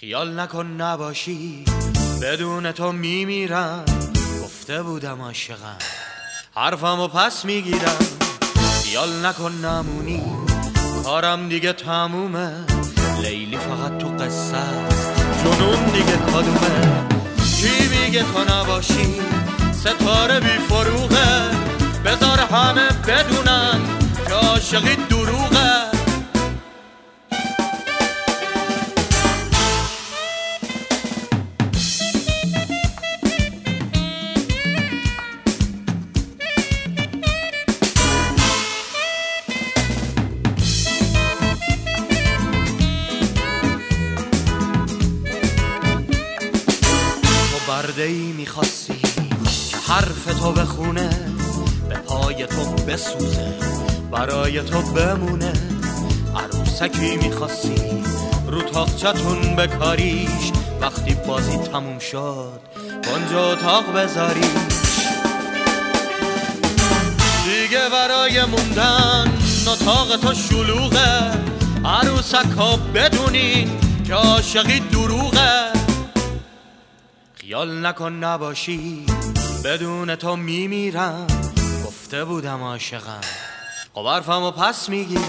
خیال نکن نباشی، بدون تو میمیرم. گفته بودم عاشقم، حرفمو پس میگیرم. خیال نکن نمونی، کارم دیگه تمومه. لیلی فقط تو قصه است، جنون دیگه کدومه. کی میگه تو نباشی، ستاره بی فروغه. بذار همه بدونن که عاشقی دروغه. برده‌ای میخواستی که حرف تو بخونه، به پای تو بسوزه، برای تو بمونه. عروسکی میخواستی رو تاقچتون بکاریش، وقتی بازی تموم شد اونجا اتاق بذاریش. دیگه برای موندن اتاق تو شلوغه. عروسکا بدونین که عاشقی دروغه. خیال نکن نباشی، بدون تو میمیرم. گفته بودم عاشقم، خب حرفمو پس میگیرم.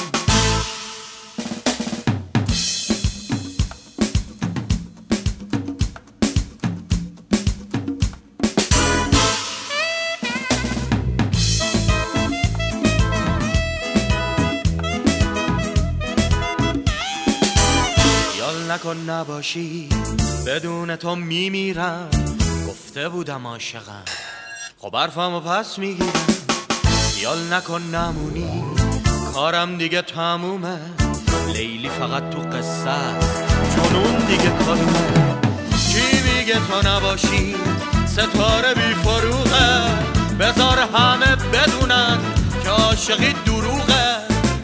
خیال نکن نباشی، بدون تو میمیرم. گفته بودم عاشقم، خب حرفمو پس میگیرم. خیال نکن نمونی، کارم دیگه تمومه. لیلی فقط تو قصه است، جنون دیگه کدومه. کی میگه تو نباشی، ستاره بی فروغه. بذار همه بدونن که عاشقی دروغه.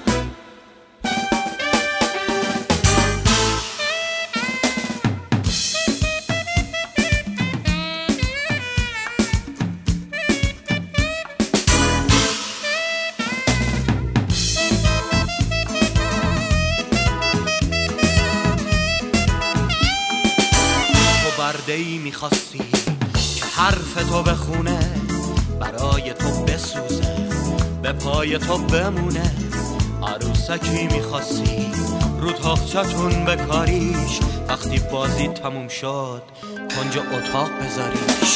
برده‌ای میخواستی که حرف تو بخونه، برای تو بسوزه، به پای تو بمونه. عروسکی میخواستی رو تاقچتون بکاریش، وقتی بازی تموم شد کنج اتاق بذاریش.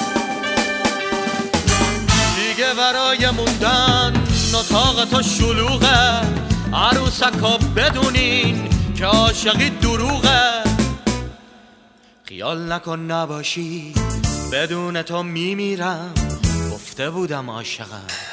دیگه برای موندن اتاق تو شلوغه. عروسکا بدونین که عاشقی دروغه. خیال نکن نباشی، بدون تو میمیرم. گفته بودم عاشقم،